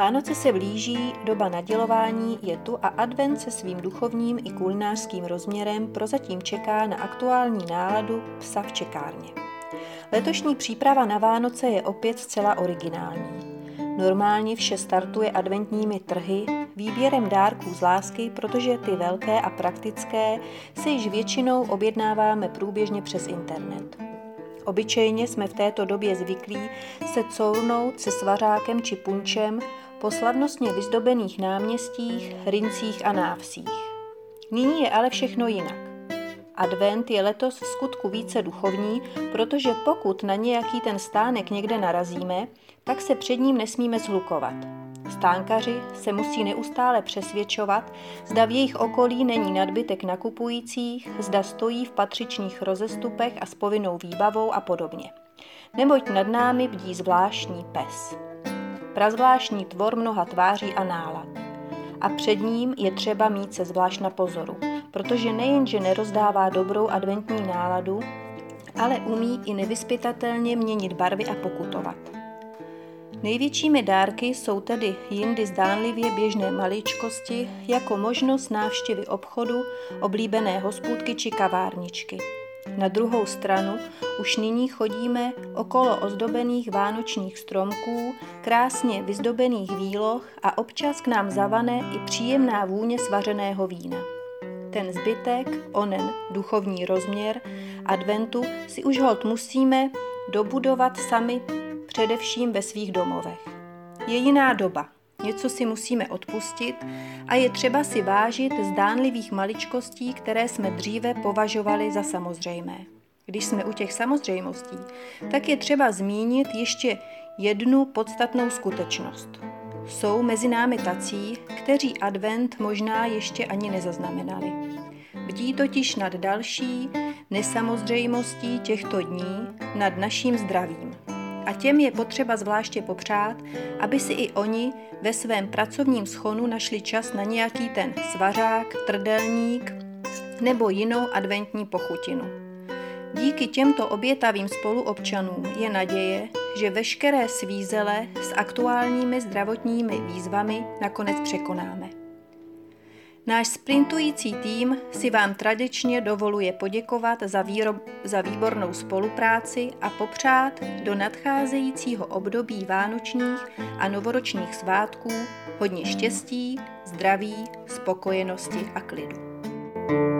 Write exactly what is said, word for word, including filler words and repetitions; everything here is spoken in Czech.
Vánoce se blíží, doba nadělování je tu a advent se svým duchovním i kulinářským rozměrem prozatím čeká na aktuální náladu psa v čekárně. Letošní příprava na Vánoce je opět zcela originální. Normálně vše startuje adventními trhy, výběrem dárků z lásky, protože ty velké a praktické se již většinou objednáváme průběžně přes internet. Obyčejně jsme v této době zvyklí se cournout se svařákem či punčem po slavnostně vyzdobených náměstích, hrincích a návsích. Nyní je ale všechno jinak. Advent je letos v skutku více duchovní, protože pokud na nějaký ten stánek někde narazíme, tak se před ním nesmíme zhlukovat. Stánkaři se musí neustále přesvědčovat, zda v jejich okolí není nadbytek nakupujících, zda stojí v patřičných rozestupech a s povinnou výbavou a podobně. Neboť nad námi bdí zvláštní pes. Prazvláštní tvor mnoha tváří a nálad. A před ním je třeba mít se zvlášť na pozoru, protože nejenže nerozdává dobrou adventní náladu, ale umí i nevyzpytatelně měnit barvy a pokutovat. Největšími dárky jsou tedy jindy zdánlivě běžné maličkosti, jako možnost návštěvy obchodu, oblíbené hospůdky či kavárničky. Na druhou stranu už nyní chodíme okolo ozdobených vánočních stromků, krásně vyzdobených výloh a občas k nám zavane i příjemná vůně svařeného vína. Ten zbytek, onen duchovní rozměr adventu si už holt musíme dobudovat sami především ve svých domovech. Je jiná doba, něco si musíme odpustit a je třeba si vážit zdánlivých maličkostí, které jsme dříve považovali za samozřejmé. Když jsme u těch samozřejmostí, tak je třeba zmínit ještě jednu podstatnou skutečnost. Jsou mezi námi tací, kteří advent možná ještě ani nezaznamenali. Bdí totiž nad další nesamozřejmostí těchto dní, nad naším zdravím. A těm je potřeba zvláště popřát, aby si i oni ve svém pracovním schonu našli čas na nějaký ten svařák, trdelník nebo jinou adventní pochutinu. Díky těmto obětavým spoluobčanům je naděje, že veškeré svízele s aktuálními zdravotními výzvami nakonec překonáme. Náš sprintující tým si vám tradičně dovoluje poděkovat za, výrob, za výbornou spolupráci a popřát do nadcházejícího období vánočních a novoročních svátků hodně štěstí, zdraví, spokojenosti a klidu.